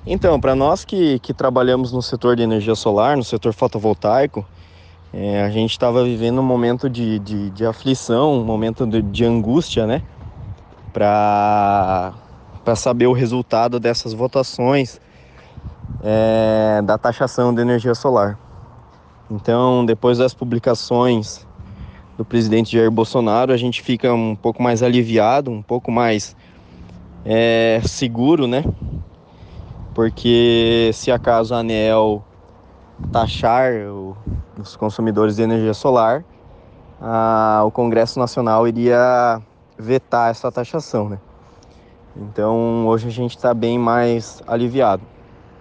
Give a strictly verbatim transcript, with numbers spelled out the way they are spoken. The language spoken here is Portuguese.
Então, para nós que, que trabalhamos no setor de energia solar, no setor fotovoltaico, é, a gente estava vivendo um momento de, de, de aflição, um momento de, de angústia, né? Para para saber o resultado dessas votações é, da taxação de energia solar. Então, depois das publicações do presidente Jair Bolsonaro, a gente fica um pouco mais aliviado, um pouco mais é, seguro, né? Porque se acaso a ANEEL taxar o, os consumidores de energia solar, a, o Congresso Nacional iria vetar essa taxação, né? Então hoje a gente está bem mais aliviado.